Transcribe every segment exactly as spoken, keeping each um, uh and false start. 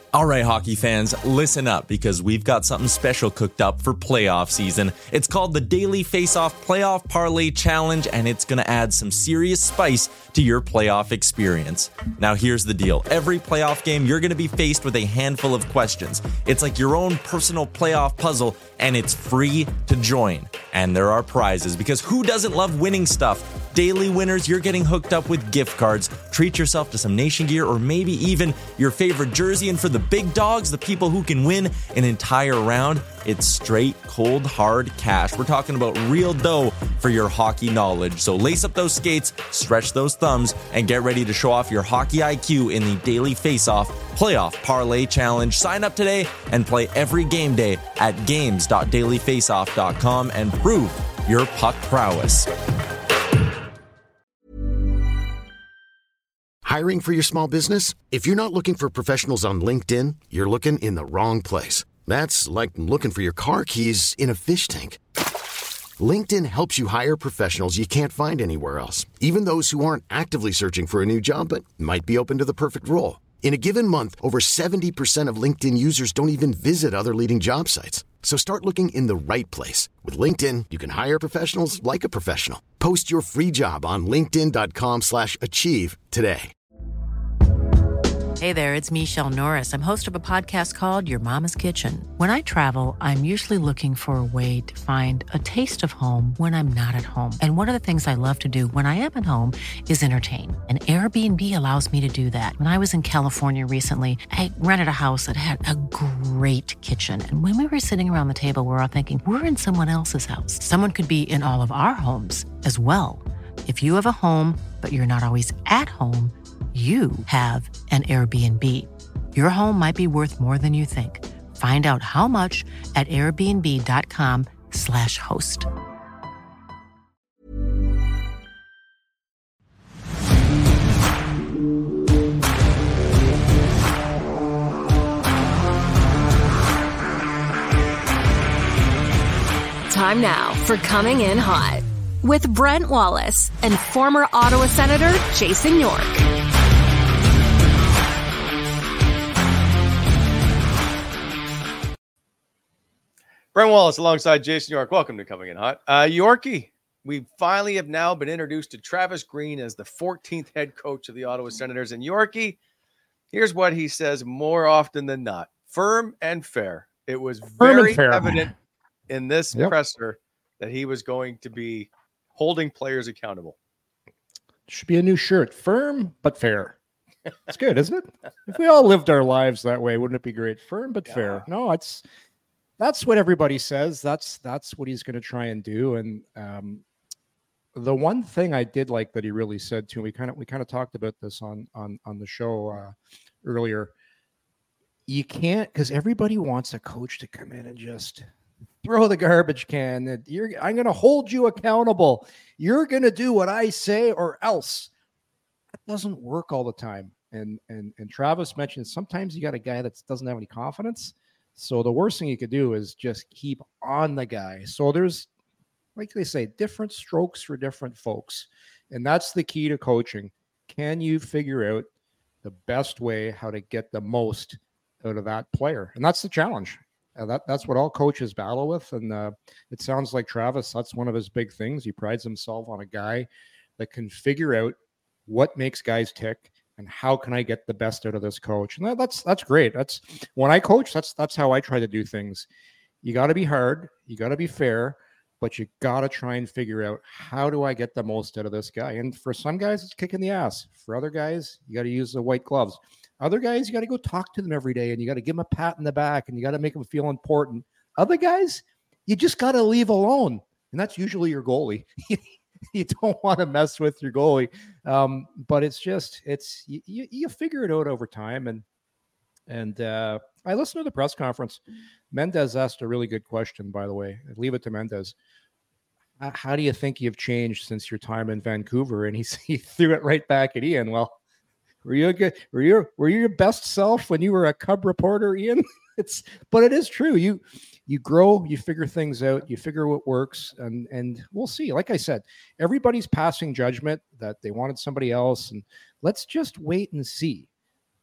All right, hockey fans, listen up because we've got something special cooked up for playoff season. It's called the Daily Face-Off Playoff Parlay Challenge, and it's going to add some serious spice to your playoff experience. Now, here's the deal. Every playoff game, you're going to be faced with a handful of questions. It's like your own personal playoff puzzle, and it's free to join. And there are prizes, because who doesn't love winning stuff? Daily winners, you're getting hooked up with gift cards. Treat yourself to some Nation gear or maybe even your favorite jersey. And for the big dogs, the people who can win an entire round, it's straight, cold, hard cash. We're talking about real dough for your hockey knowledge. So lace up those skates, stretch those thumbs, and get ready to show off your hockey I Q in the Daily Face-Off Playoff Parlay Challenge. Sign up today and play every game day at games dot daily face off dot com and prove your puck prowess. Hiring for your small business? If you're not looking for professionals on LinkedIn, you're looking in the wrong place. That's like looking for your car keys in a fish tank. LinkedIn helps you hire professionals you can't find anywhere else, even those who aren't actively searching for a new job but might be open to the perfect role. In a given month, over seventy percent of LinkedIn users don't even visit other leading job sites. So start looking in the right place. With LinkedIn, you can hire professionals like a professional. Post your free job on linkedin dot com slash achieve today. Hey there, it's Michelle Norris. I'm host of a podcast called Your Mama's Kitchen. When I travel, I'm usually looking for a way to find a taste of home when I'm not at home. And one of the things I love to do when I am at home is entertain. And Airbnb allows me to do that. When I was in California recently, I rented a house that had a great kitchen. And when we were sitting around the table, we were all thinking, we're in someone else's house. Someone could be in all of our homes as well. If you have a home, but you're not always at home, you have an Airbnb. Your home might be worth more than you think. Find out how much at airbnb dot com slash host. Time now for Coming In Hot with Brent Wallace and former Ottawa Senator Jason York. Brent Wallace alongside Jason York. Welcome to Coming In Hot. Uh, Yorkie, we finally have now been introduced to Travis Green as the fourteenth head coach of the Ottawa Senators. And Yorkie, here's what he says more often than not. Firm and fair. It was very evident in this yep. presser that he was going to be holding players accountable. Should be a new shirt. Firm but fair. It's good, isn't it? If we all lived our lives that way, wouldn't it be great? Firm but yeah. fair. No, it's that's what everybody says. That's that's what he's going to try and do. And um, the one thing I did like that he really said to me, we kind of we kind of talked about this on on on the show uh, earlier. You can't, because everybody wants a coach to come in and just throw the garbage can. That you're, I'm going to hold you accountable. You're going to do what I say or else. That doesn't work all the time. And and and Travis mentioned sometimes you got a guy that doesn't have any confidence. So the worst thing you could do is just keep on the guy. So there's, like they say, different strokes for different folks. And that's the key to coaching. Can you figure out the best way how to get the most out of that player? And that's the challenge. Uh, that that's what all coaches battle with. And uh, it sounds like Travis, that's one of his big things. He prides himself on a guy that can figure out what makes guys tick and how can I get the best out of this coach. And that, that's that's great. That's when I coach, that's that's how I try to do things. You got to be hard, you got to be fair, but you got to try and figure out how do I get the most out of this guy. And for some guys, it's kicking the ass. For other guys, you got to use the white gloves. Other guys, you got to go talk to them every day and you got to give them a pat in the back and you got to make them feel important. Other guys, you just got to leave alone. And that's usually your goalie. You don't want to mess with your goalie. Um, but it's just, it's, you, you, you figure it out over time. And, and uh, I listened to the press conference. Mendez asked a really good question, by the way. I'd leave it to Mendez. Uh, how do you think you've changed since your time in Vancouver? And he, he threw it right back at Ian. Well, Were you a good, were you were you your best self when you were a Cub reporter, Ian? It's but it is true. You you grow, you figure things out, you figure what works, and and we'll see. Like I said, everybody's passing judgment that they wanted somebody else, and let's just wait and see.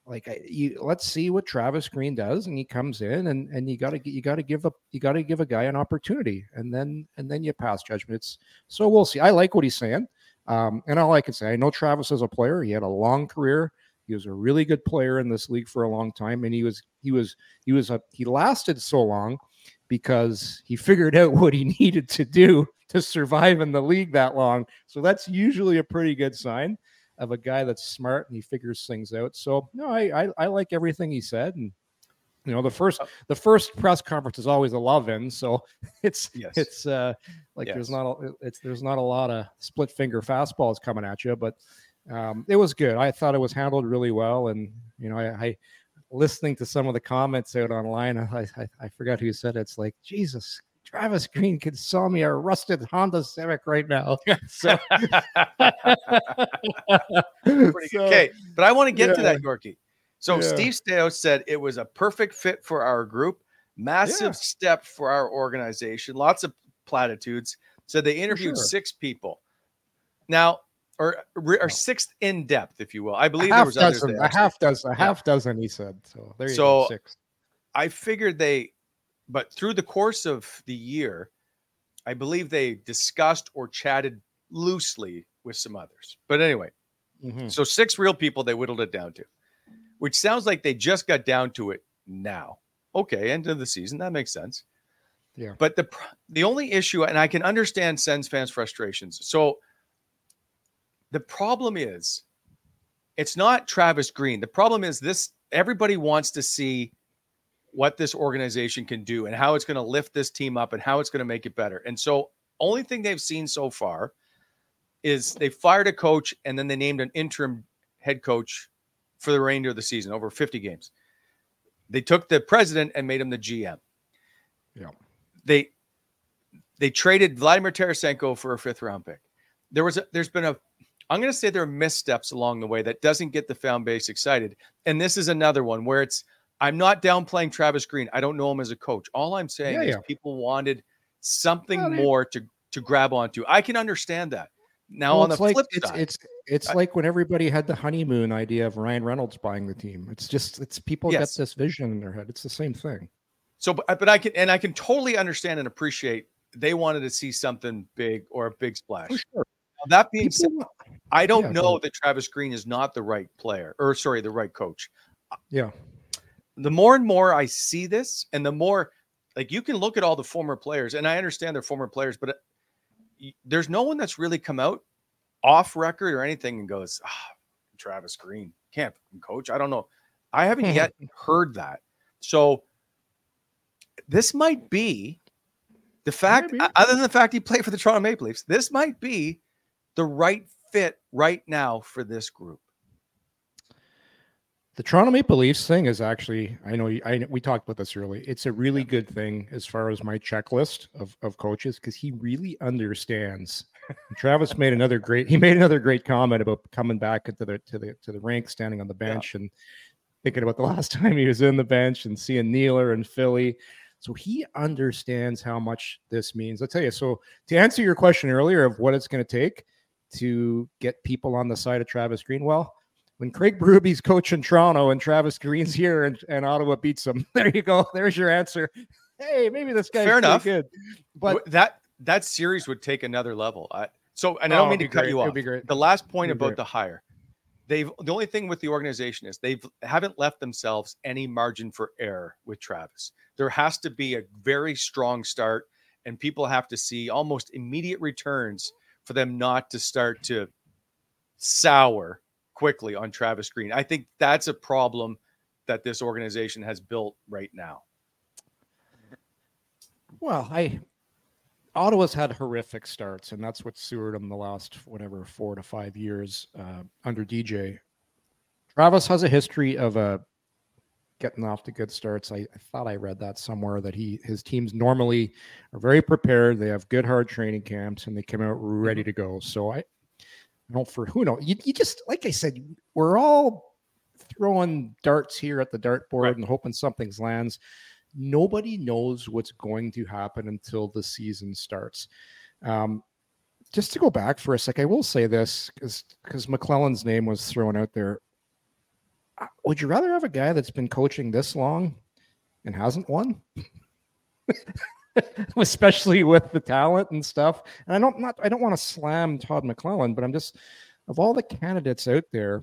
like I, you, let's see what Travis Green does, and he comes in, and and you got to you got to give a you got to give a guy an opportunity, and then and then you pass judgment. It's so we'll see. I like what he's saying, um, and all I can say, I know Travis as a player. He had a long career. He was a really good player in this league for a long time, and he was he was he was a he lasted so long because he figured out what he needed to do to survive in the league that long. So that's usually a pretty good sign of a guy that's smart and he figures things out. So no, I, I I like everything he said, and you know the first the first press conference is always a love-in, so it's yes. it's uh like yes. there's not a, it's there's not a lot of split finger fastballs coming at you, but um it was good. I thought it was handled really well, and you know I, I listening to some of the comments out online, I I, I forgot who said it. It's like, Jesus, Travis Green could sell me a rusted Honda Civic right now. So, Pretty good. Okay, but I want to get yeah. to that, Yorkie. So yeah. Steve Stais said it was a perfect fit for our group, massive yeah. step for our organization. Lots of platitudes. Said they interviewed sure. six people. Now, or or sixth in depth, if you will. I believe a there was others dozen, there. a half dozen, a yeah. half dozen. He said so. There you so go. Six. I figured they. But through the course of the year, I believe they discussed or chatted loosely with some others. But anyway, mm-hmm. so six real people they whittled it down to, which sounds like they just got down to it now. Okay, end of the season. That makes sense. Yeah. But the the only issue, and I can understand Sens fans' frustrations. So the problem is, it's not Travis Green. The problem is this, everybody wants to see what this organization can do and how it's going to lift this team up and how it's going to make it better. And so only thing they've seen so far is they fired a coach and then they named an interim head coach for the remainder of the season, over fifty games. They took the president and made him the G M. Yeah. They, they traded Vladimir Tarasenko for a fifth round pick. There was a, there's been a, I'm going to say there are missteps along the way that doesn't get the fan base excited. And this is another one where it's, I'm not downplaying Travis Green. I don't know him as a coach. All I'm saying yeah, is yeah. people wanted something well, more to, to grab onto. I can understand that. Now well, on the like, flip it's, side, it's it's I, like when everybody had the honeymoon idea of Ryan Reynolds buying the team. It's just it's people yes. get this vision in their head. It's the same thing. So, but, but I can and I can totally understand and appreciate they wanted to see something big or a big splash. For sure. Now, that being people, said, I don't yeah, know that Travis Green is not the right player, or sorry, the right coach. Yeah. The more and more I see this, and the more, like, you can look at all the former players, and I understand they're former players, but it, there's no one that's really come out off record or anything and goes, ah, Travis Green can't coach. I don't know. I haven't yet heard that. So this might be the fact, Maybe. other than the fact he played for the Toronto Maple Leafs, this might be the right fit right now for this group. The Toronto Maple Leafs thing is actually, I know I, we talked about this early. It's a really good thing as far as my checklist of, of coaches, because he really understands. Travis made another great, he made another great comment about coming back into the, to the, to the rink, standing on the bench yeah. and thinking about the last time he was in the bench and seeing Nealer and Philly. So he understands how much this means. I'll tell you. So to answer your question earlier of what it's going to take to get people on the side of Travis Green, well, when Craig Berube's coaching Toronto and Travis Green's here and, and Ottawa beats them, there you go. There's your answer. Hey, maybe this guy's fair enough. Good. But that that series would take another level. I, so, and I don't oh, mean to cut great. you off. The last point about great. the hire, they've the only thing with the organization is they've haven't left themselves any margin for error with Travis. There has to be a very strong start, and people have to see almost immediate returns for them not to start to sour quickly on Travis Green. I think that's a problem that this organization has built right now. Well, I Ottawa's had horrific starts, and that's what sewered them the last whatever four to five years uh, under D J. Travis has a history of uh, getting off to good starts. I, I thought I read that somewhere that he his teams normally are very prepared. They have good hard training camps, and they come out ready to go. So I. I don't for who knows. You, you just, like I said, we're all throwing darts here at the dartboard right. and hoping something lands. Nobody knows what's going to happen until the season starts. Um, just to go back for a sec, I will say this because because McClellan's name was thrown out there. would you rather have a guy that's been coaching this long and hasn't won? Especially with the talent and stuff. And I don't not I don't want to slam Todd McClellan, but I'm just, of all the candidates out there,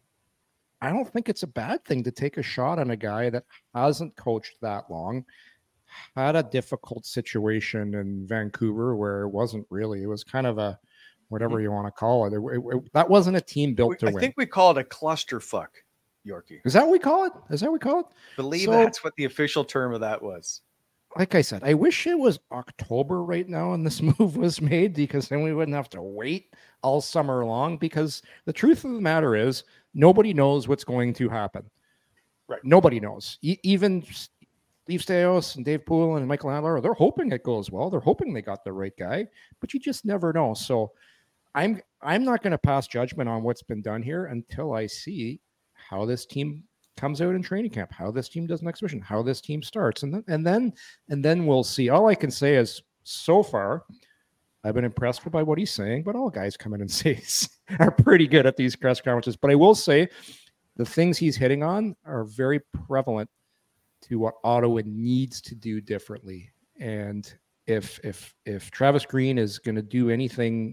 I don't think it's a bad thing to take a shot on a guy that hasn't coached that long, had a difficult situation in Vancouver where it wasn't really, it was kind of a, whatever you want to call it. It, it, it that wasn't a team built to I win. I think we call it a clusterfuck, Yorkie. Is that what we call it? Is that what we call it? Believe So- that's what the official term of that was. Like I said, I wish it was October right now and this move was made, because then we wouldn't have to wait all summer long, because the truth of the matter is nobody knows what's going to happen. Right. Nobody knows. E- even Steve Stais and Dave Poulin and Michael Handler, they're hoping it goes well. They're hoping they got the right guy, but you just never know. So I'm I'm not going to pass judgment on what's been done here until I see how this team comes out in training camp, how this team does an exhibition, how this team starts, and then and then and then we'll see. All I can say is, so far, I've been impressed by what he's saying. But all guys come in and say are pretty good at these press conferences. But I will say, the things he's hitting on are very prevalent to what Ottawa needs to do differently. And if if if Travis Green is going to do anything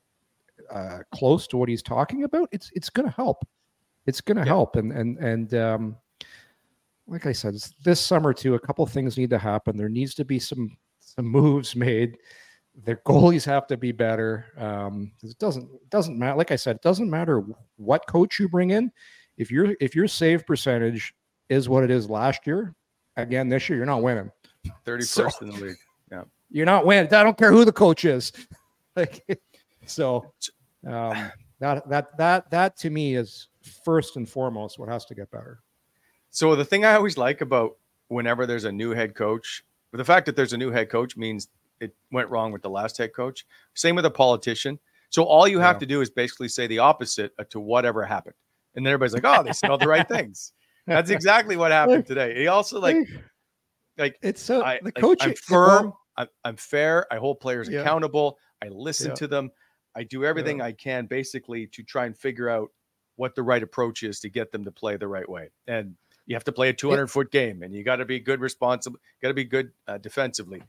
uh, close to what he's talking about, it's it's going to help. It's going to Yeah. help. And, and, and, um, like I said, it's this summer too, a couple things need to happen. There needs to be some, some moves made. Their goalies have to be better. Um, it doesn't, it doesn't matter. Like I said, it doesn't matter what coach you bring in. If your, if your save percentage is what it is last year, again, this year, you're not winning. thirty-first So- in the league. Yeah. You're not winning. I don't care who the coach is. Like, so, um, that, that, that, that to me is first and foremost what has to get better. So the thing I always like about whenever there's a new head coach, the fact that there's a new head coach means it went wrong with the last head coach. Same with a politician. So all you have Yeah. to do is basically say the opposite to whatever happened. And then everybody's like, oh, they said all the right things. That's exactly what happened today. He also like, like It's so I, the like, coach. I'm firm. I'm, I'm fair. I hold players Yeah. accountable. I listen Yeah. to them. I do everything I can basically to try and figure out what the right approach is to get them to play the right way. And you have to play a two hundred foot game, and you got to be good responsible, got to be good uh, defensively.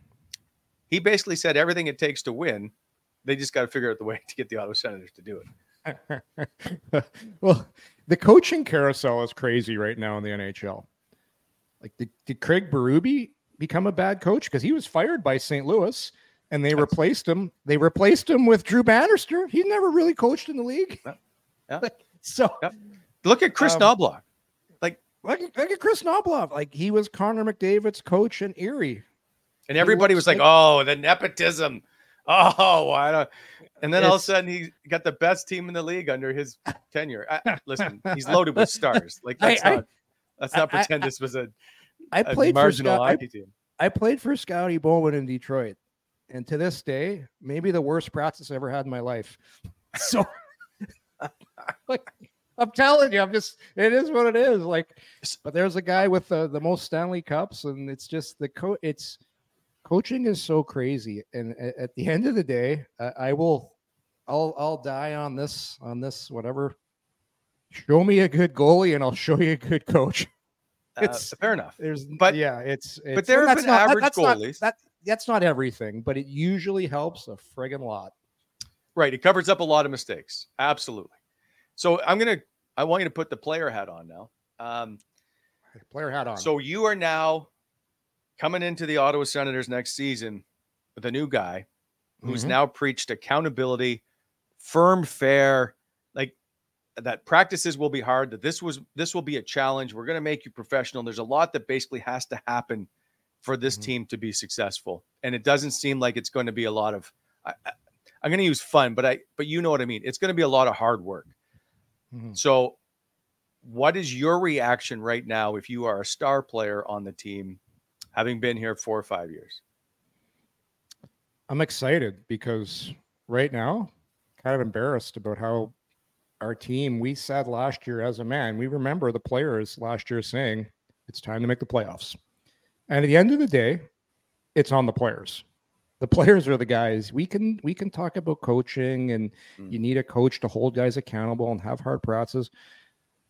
He basically said everything it takes to win. They just got to figure out the way to get the Ottawa Senators to do it. Well, the coaching carousel is crazy right now in the N H L. Like, did, did Craig Berube become a bad coach? Because he was fired by Saint Louis, and they replaced him. They replaced him with Drew Bannister. He never really coached in the league. Yeah. Yeah. So Yeah. Look at Chris Um, Knobloch. Like, look, at- look at Chris Knobloch. Like, he was Connor McDavid's coach in Erie. and everybody works was like, like- oh, the nepotism. Oh, why don't? And then all of a It's- sudden he got the best team in the league under his tenure. I, listen, he's loaded with stars. Like, let's I- I- not let's not I- pretend I- this was a, I a played for marginal Scott, I, hockey team. I played for Scotty Bowman in Detroit, and to this day, maybe the worst practice I ever had in my life. So, like, I'm telling you, I'm just, it is what it is. Like, but there's a guy with the, the most Stanley Cups, and it's just the co. It's coaching is so crazy, and at, at the end of the day, I, I will, I'll, I'll die on this, on this, whatever. Show me a good goalie, and I'll show you a good coach. Uh, It's- fair enough. There's, But- yeah, it's, it's but there have that's been not, that- average that's not- goalies. that, that's not everything, but it usually helps a friggin' lot. Right. It covers up a lot of mistakes. Absolutely. So I'm going to, I want you to put the player hat on now. Um, Player hat on. so you are now coming into the Ottawa Senators next season with a new guy who's Mhm. now preached accountability, firm, fair, like that practices will be hard, that this was, this will be a challenge. We're going to make you professional. There's a lot that basically has to happen for this Mhm. team to be successful. And it doesn't seem like it's going to be a lot of, I, I, I'm going to use fun, but I, but you know what I mean? It's going to be a lot of hard work. Mhm. So what is your reaction right now if you are a star player on the team, having been here four or five years? I'm excited because right now, kind of embarrassed about how our team, we said last year as a man, we remember the players last year saying it's time to make the playoffs. And at the end of the day, it's on the players. The players are the guys. We can we can talk about coaching, and Mm. you need a coach to hold guys accountable and have hard practices.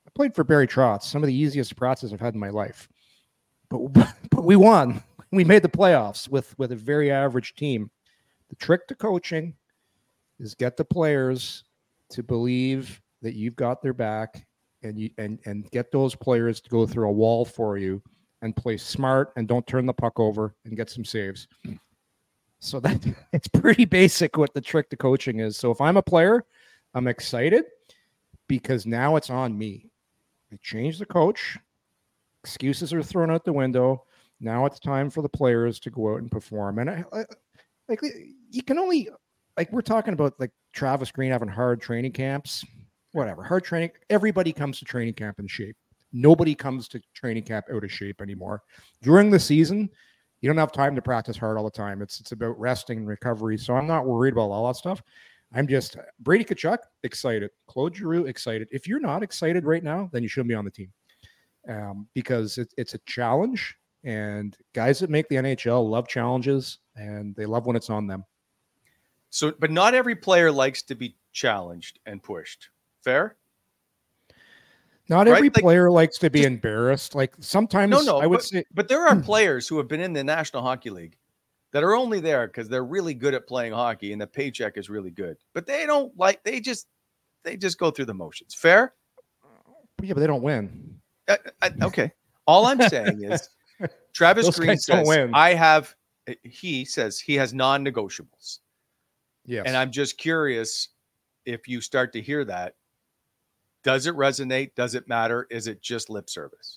I played for Barry Trotz, some of the easiest process I've had in my life. But, but we won. We made the playoffs with, with a very average team. The trick to coaching is get the players to believe that you've got their back, and you and, and get those players to go through a wall for you and play smart and don't turn the puck over and get some saves. So that it's pretty basic what the trick to coaching is. So if I'm a player, I'm excited because now it's on me. I changed the coach. Excuses are thrown out the window. Now it's time for the players to go out and perform. And I, I like you can only like we're talking about like Travis Green having hard training camps, whatever, hard training. Everybody comes to training camp in shape. Nobody comes to training camp out of shape anymore. During the season, you don't have time to practice hard all the time. It's it's about resting and recovery. So I'm not worried about all that stuff. I'm just Brady Tkachuk, excited. Claude Giroux, excited. If you're not excited right now, then you shouldn't be on the team um, because it, it's a challenge. And guys that make the N H L love challenges, and they love when it's on them. So, but not every player likes to be challenged and pushed. Fair? Not right? every like, player likes to be just, embarrassed. Like sometimes no, no, I would but, say, but there are players who have been in the National Hockey League that are only there because they're really good at playing hockey and the paycheck is really good. But they don't like, they just, they just go through the motions. Fair? Yeah, but they don't win. Uh, I, okay. All I'm saying is Travis Those Green guys don't says, win. I have, he says he has non-negotiables. Yes. And I'm just curious if you start to hear that, does it resonate? Does it matter? Is it just lip service?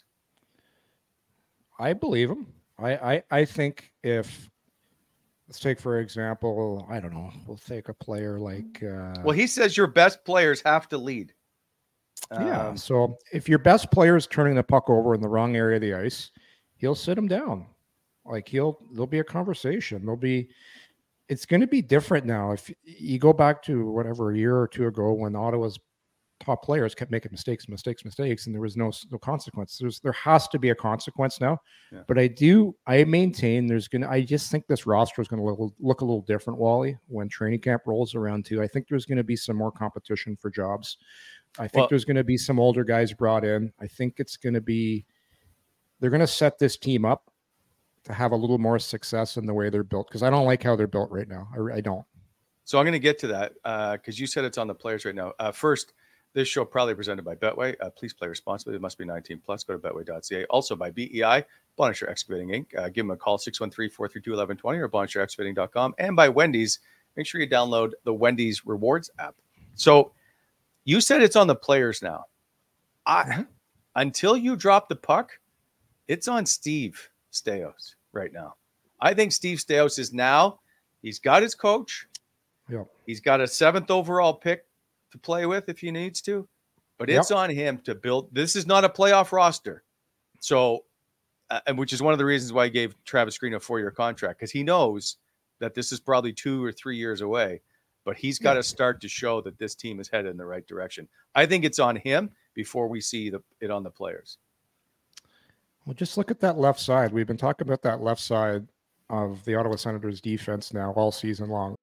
I believe him. I, I, I think if, let's take, for example, I don't know, we'll take a player like. Uh, well, he says your best players have to lead. Yeah. Um, So if your best player is turning the puck over in the wrong area of the ice, he'll sit him down. Like he'll, there'll be a conversation. There'll be, it's going to be different now. If you go back to whatever a year or two ago when Ottawa's top players kept making mistakes, mistakes, mistakes, and there was no no consequence. There's there has to be a consequence now. Yeah. But I do I maintain there's gonna. I just think this roster is going to look, look a little different, Wally, when training camp rolls around too. I think there's going to be some more competition for jobs. I think well, there's going to be some older guys brought in. I think it's going to be they're going to set this team up to have a little more success in the way they're built, because I don't like how they're built right now. I, I don't. So I'm going to get to that because uh, you said it's on the players right now. Uh, first, this show proudly presented by Betway. Uh, please play responsibly. It must be nineteen plus. Go to betway dot c a. Also by B E I, Bonnechere Excavating Incorporated. Uh, give them a call, six one three, four three two, one one two zero or bonnechere excavating dot com. And by Wendy's. Make sure you download the Wendy's Rewards app. So you said it's on the players now. I, until you drop the puck, it's on Steve Staios right now. I think Steve Staios is now, he's got his coach. Yep. He's got a seventh overall pick to play with if he needs to, but it's yep. on him to build. This is not a playoff roster. So, uh, and which is one of the reasons why I gave Travis Green a four-year contract, because he knows that this is probably two or three years away, but he's got to yep. start to show that this team is headed in the right direction. I think it's on him before we see the, it on the players. Well, just look at that left side. We've been talking about that left side of the Ottawa Senators defense now all season long.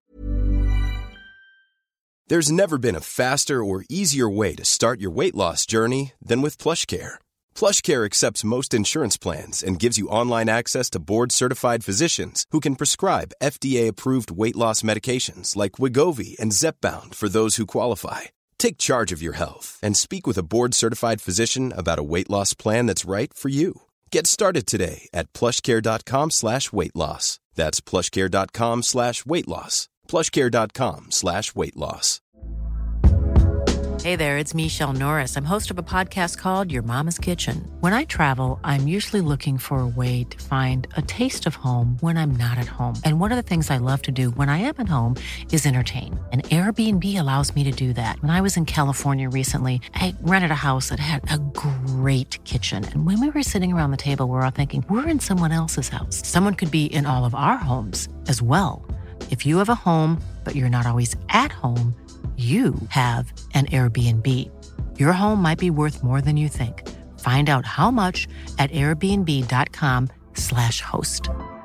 There's never been a faster or easier way to start your weight loss journey than with PlushCare. PlushCare accepts most insurance plans and gives you online access to board-certified physicians who can prescribe F D A-approved weight loss medications like Wegovy and Zepbound for those who qualify. Take charge of your health and speak with a board-certified physician about a weight loss plan that's right for you. Get started today at plushcare.com slash weight loss. That's plushcare.com slash weight loss. plushcare.com slash weight loss. Hey there, it's Michelle Norris. I'm host of a podcast called Your Mama's Kitchen. When I travel, I'm usually looking for a way to find a taste of home when I'm not at home. And one of the things I love to do when I am at home is entertain. And Airbnb allows me to do that. When I was in California recently, I rented a house that had a great kitchen. And when we were sitting around the table, we were all thinking, we're in someone else's house. Someone could be in all of our homes as well. If you have a home, but you're not always at home, you have an Airbnb. Your home might be worth more than you think. Find out how much at airbnb.com slash host.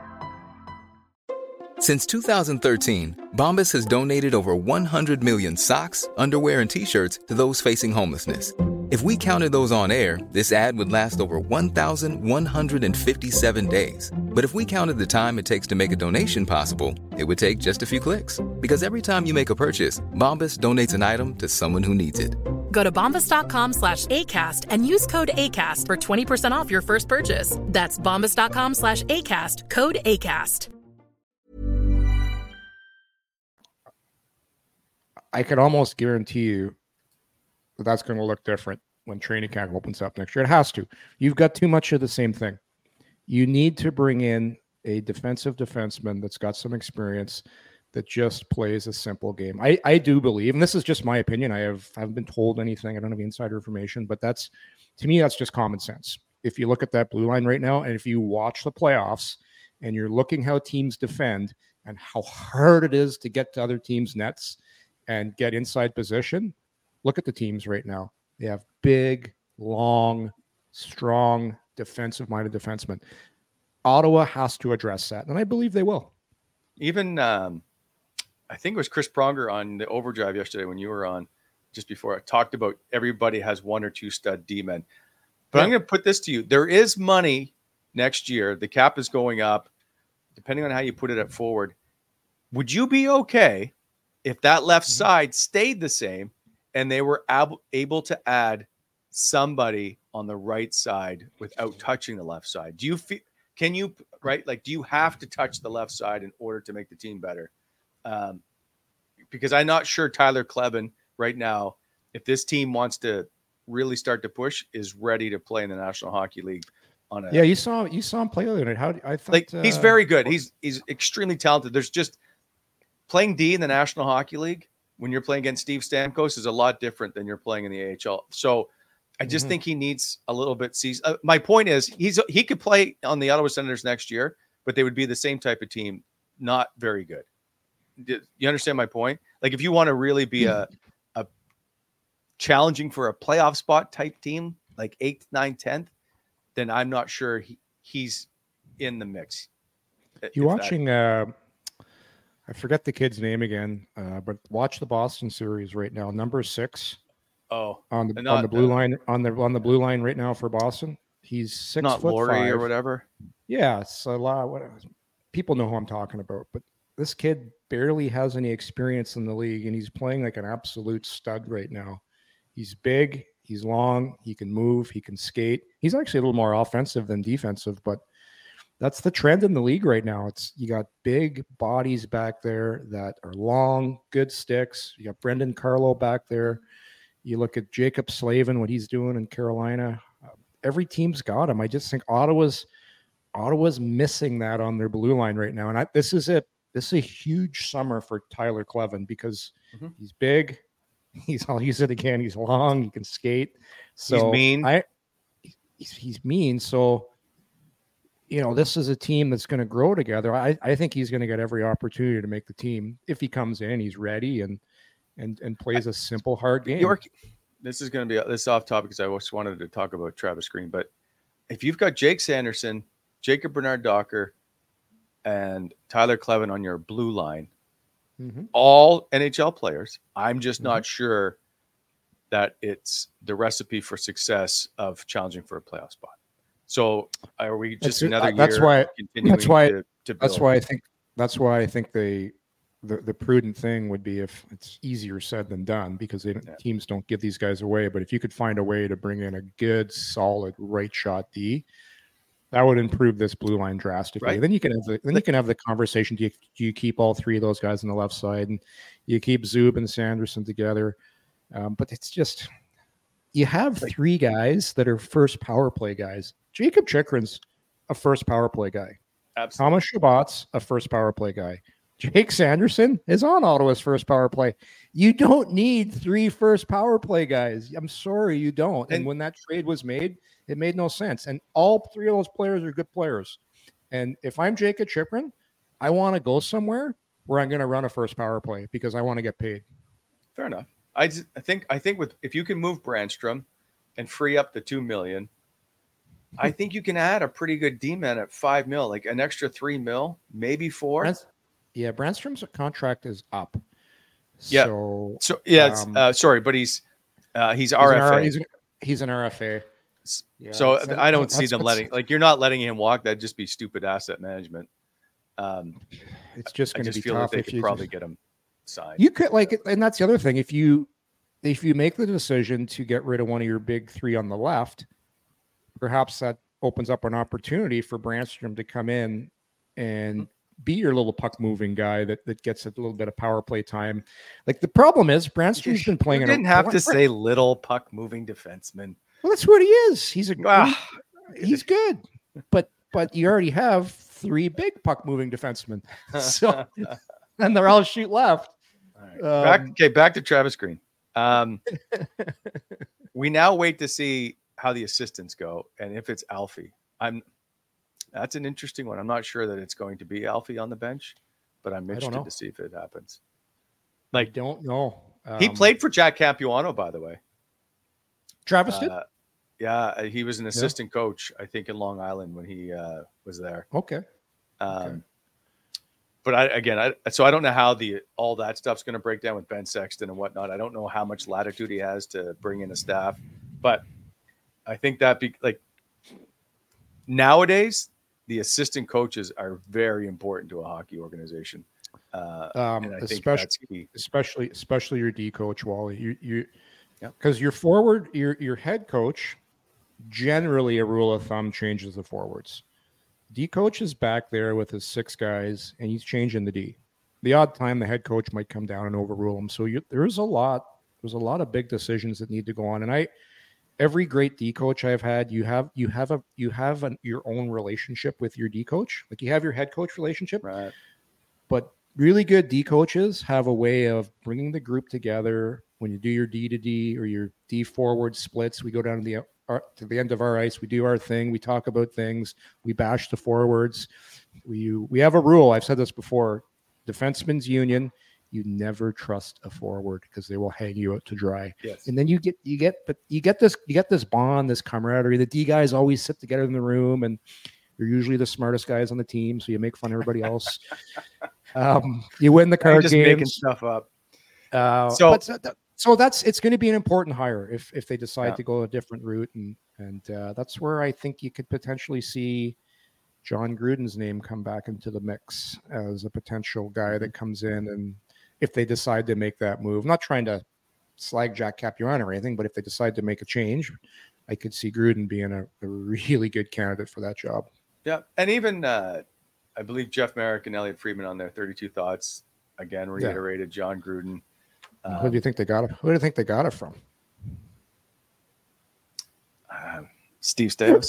Since two thousand thirteen, Bombas has donated over one hundred million socks, underwear, and T-shirts to those facing homelessness. If we counted those on air, this ad would last over one thousand one hundred fifty-seven days. But if we counted the time it takes to make a donation possible, it would take just a few clicks. Because every time you make a purchase, Bombas donates an item to someone who needs it. Go to bombas.com slash ACAST and use code ACAST for twenty percent off your first purchase. That's bombas.com slash ACAST, code ACAST. I could almost guarantee you that that's going to look different when training camp opens up next year. It has to. You've got too much of the same thing. You need to bring in a defensive defenseman that's got some experience that just plays a simple game. I, I do believe, and this is just my opinion, I have I haven't been told anything. I don't have insider information, but that's, to me, that's just common sense. If you look at that blue line right now, and if you watch the playoffs and you're looking how teams defend and how hard it is to get to other teams' nets and get inside position, look at the teams right now. They have big, long, strong, defensive-minded defensemen. Ottawa has to address that, and I believe they will. Even, um, I think it was Chris Pronger on the Overdrive yesterday when you were on, just before I talked about everybody has one or two stud D-men. But yeah. I'm going to put this to you. There is money next year. The cap is going up, depending on how you put it at forward. Would you be okay if that left side stayed the same and they were ab- able to add somebody on the right side without touching the left side? Do you feel, can you, right? Like, do you have to touch the left side in order to make the team better? Um, because I'm not sure Tyler Kleven right now, if this team wants to really start to push, is ready to play in the National Hockey League. On a, yeah, you saw you saw him play the other night. How I thought like uh, he's very good. He's he's extremely talented. There's just playing D in the National Hockey League when you're playing against Steve Stamkos is a lot different than you're playing in the A H L. So I just mm-hmm. think he needs a little bit. Season. Uh, my point is he's he could play on the Ottawa Senators next year, but they would be the same type of team, not very good. You understand my point? Like if you want to really be a a challenging for a playoff spot type team, like eighth, ninth, tenth, then I'm not sure he, he's in the mix. You watching? That... Uh, I forget the kid's name again, uh, but watch the Boston series right now. Number six. Oh, on the not, on the blue uh, line on the on the blue line right now for Boston. He's six not foot Laurie five or whatever. Yeah, it's a lot. What, people know who I'm talking about, but this kid barely has any experience in the league, and he's playing like an absolute stud right now. He's big, he's long, he can move, he can skate. He's actually a little more offensive than defensive, but that's the trend in the league right now. It's you got big bodies back there that are long, good sticks. You got Brendan Carlo back there. You look at Jacob Slavin, what he's doing in Carolina. Uh, every team's got him. I just think Ottawa's Ottawa's missing that on their blue line right now. And I, this is it. This is a huge summer for Tyler Kleven because mm-hmm. he's big. He's, I'll use it again. He's long. He can skate. So he's mean. I, he's, he's mean. So, you know, this is a team that's going to grow together. I, I think he's going to get every opportunity to make the team. If he comes in, he's ready and and and plays a simple, hard game. York, this is going to be this is off topic because I just wanted to talk about Travis Green. But if you've got Jake Sanderson, Jacob Bernard-Docker, and Tyler Kleven on your blue line, mm-hmm. all N H L players, I'm just mm-hmm. not sure that it's the recipe for success of challenging for a playoff spot. So are we just that's, another uh, that's year why, continuing that's why, to, to build? That's why I think that's why I think they the, the prudent thing would be if it's easier said than done because they, yeah. teams don't give these guys away. But if you could find a way to bring in a good, solid right shot D, that would improve this blue line drastically. Right. Then you can have the then you can have the conversation. Do you, do you keep all three of those guys on the left side, and you keep Zub and Sanderson together? Um, but it's just you have three guys that are first power play guys. Jacob Chikrin's a first power play guy. Absolutely. Thomas Chabot's a first power play guy. Jake Sanderson is on Ottawa's first power play. You don't need three first power play guys. I'm sorry, you don't. And, and when that trade was made, it made no sense. And all three of those players are good players. And if I'm Jacob Chychrun, I want to go somewhere where I'm going to run a first power play because I want to get paid. Fair enough. I, just, I think I think with if you can move Brandstrom and free up the two million, I think you can add a pretty good D-man at five mil, like an extra three mil, maybe four. Brand, yeah, Brandstrom's contract is up. Yeah. So, so yeah, um, uh, sorry, but he's uh, he's, he's R F A. He's, He's an R F A. Yeah, so I don't see them letting like you're not letting him walk. That'd just be stupid asset management. Um, it's just going to be feel tough. That they if could you probably just, get him signed. You could like, and that's the other thing. If you if you make the decision to get rid of one of your big three on the left, perhaps that opens up an opportunity for Brannstrom to come in and be your little puck moving guy that, that gets a little bit of power play time. Like the problem is Brannstrom's been playing. You didn't a, have to say little puck moving defenseman. Well, that's what he is. He's a ah. he's good, but but you already have three big puck moving defensemen, so and they're all shoot left. All right. um, back, okay, back to Travis Green. Um, we now wait to see how the assistants go and if it's Alfie. I'm. That's an interesting one. I'm not sure that it's going to be Alfie on the bench, but I'm interested to see if it happens. Like, I don't know. Um, he played for Jack Capuano, by the way. Travis did? Uh, yeah, he was an assistant yeah. coach, I think, in Long Island when he uh, was there. Okay. Um, okay. But I, again, I, so I don't know how the all that stuff's going to break down with Ben Sexton and whatnot. I don't know how much latitude he has to bring in a staff, but I think that be like nowadays. The assistant coaches are very important to a hockey organization. Uh, um, and I especially, think that's key. especially, especially your D coach, Wally. You, you, because yep. your forward, your your head coach, generally a rule of thumb changes the forwards. D coach is back there with his six guys, and he's changing the D. The odd time the head coach might come down and overrule him. So you, there's a lot. There's a lot of big decisions that need to go on, and I. Every great D coach I've had, you have you have a you have an, your own relationship with your D coach. Like you have your head coach relationship, right? But really good D coaches have a way of bringing the group together. When you do your D to D or your D forward splits, we go down to the uh, to the end of our ice. We do our thing. We talk about things. We bash the forwards. We we have a rule. I've said this before. Defensemen's union. You never trust a forward because they will hang you out to dry. Yes. And then you get you get but you get this you get this bond, this camaraderie. The D guys always sit together in the room, and you're usually the smartest guys on the team, so you make fun of everybody else. um, you win the card just games. Making stuff up. Uh, so but, so that's it's going to be an important hire if if they decide yeah. to go a different route, and and uh, that's where I think you could potentially see John Gruden's name come back into the mix as a potential guy that comes in and. If they decide to make that move, not trying to slag Jack Capuano or anything, but if they decide to make a change, I could see Gruden being a, a really good candidate for that job. Yeah. And even, uh, I believe Jeff Merrick and Elliot Friedman on their thirty-two Thoughts again reiterated yeah. John Gruden. Um, who do you think they got it? Who do you think they got it from? Uh, Steve Stamos.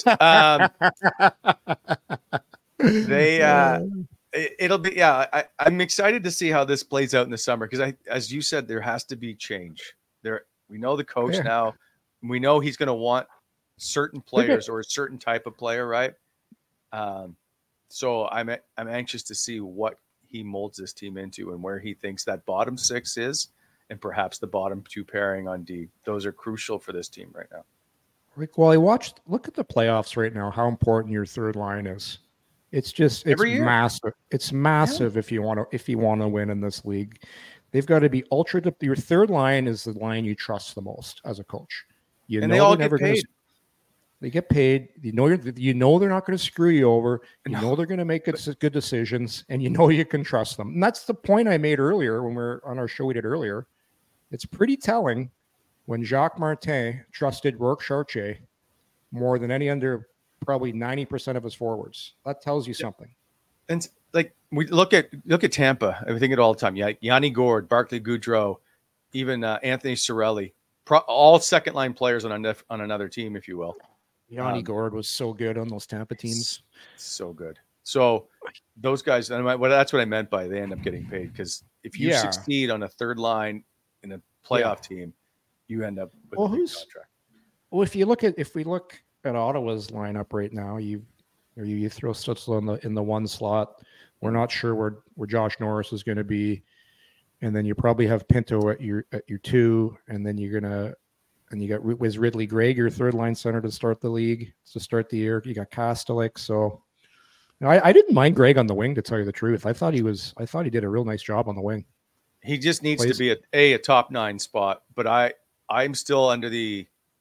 um, they, uh, It'll be, yeah, I, I'm excited to see how this plays out in the summer because, I, as you said, there has to be change. There, we know the coach yeah. now. We know he's going to want certain players or a certain type of player, right? Um, so I'm I'm anxious to see what he molds this team into and where he thinks that bottom six is, and perhaps the bottom two pairing on D. Those are crucial for this team right now. Rick, while I watched, look at the playoffs right now. How important your third line is. It's just it's massive. It's massive yeah. if you want to if you want to win in this league. They've got to be ultra. Your third line is the line you trust the most as a coach. You and know they all never get paid. Gonna, they get paid. You know you're, you know they're not going to screw you over. You no. know they're going to make good, good decisions, and you know you can trust them. And that's the point I made earlier when we we're on our show we did earlier. It's pretty telling when Jacques Martin trusted Rourke Chartier more than any other. Probably ninety percent of his forwards. That tells you something. And like we look at look at Tampa, I think it all the time. Yeah, Yanni Gourde, Barclay Goodrow, even uh, Anthony Cirelli, pro- all second line players on a, on another team, if you will. Yanni um, Gourde was so good on those Tampa teams. So good. So those guys, and well, that's what I meant by they end up getting paid because if you yeah. succeed on a third line in a playoff yeah. team, you end up with well, a big who's, contract. Well, if you look at if we look. At Ottawa's lineup right now, you or you, you throw Stützle in the in the one slot. We're not sure where, where Josh Norris is going to be, and then you probably have Pinto at your at your two, and then you're gonna and you got was Ridley Gregg, your third line center to start the league to start the year. You got Kastelik, so you know, I, I didn't mind Gregg on the wing to tell you the truth. I thought he was I thought he did a real nice job on the wing. He just needs Plays. to be a, a a top nine spot, but I I'm still under the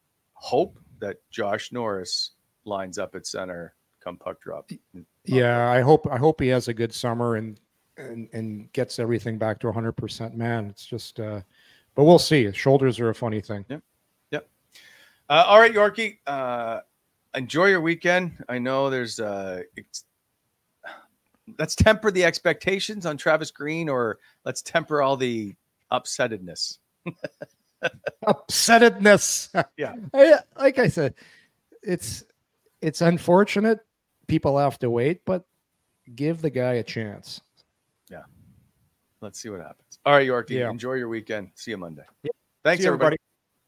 hope that Josh Norris lines up at center come puck drop. Yeah, I hope I hope he has a good summer and and, and gets everything back to one hundred percent. Man, it's just, uh, but we'll see. Shoulders are a funny thing. Yep. Yep. Uh, all right, Yorkie. Uh, enjoy your weekend. I know there's uh, it's, let's temper the expectations on Travis Green, or let's temper all the upsettedness. Upsettedness. Yeah. I, like I said, it's it's unfortunate. People have to wait, but give the guy a chance. Yeah. Let's see what happens. All right, Yorkie. Yeah. Enjoy your weekend. See you Monday. Yeah. Thanks, See you, everybody.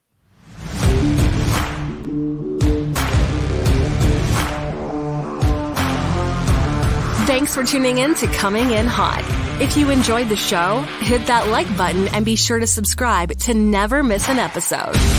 Thanks for tuning in to Coming In Hot. If you enjoyed the show, hit that like button and be sure to subscribe to never miss an episode.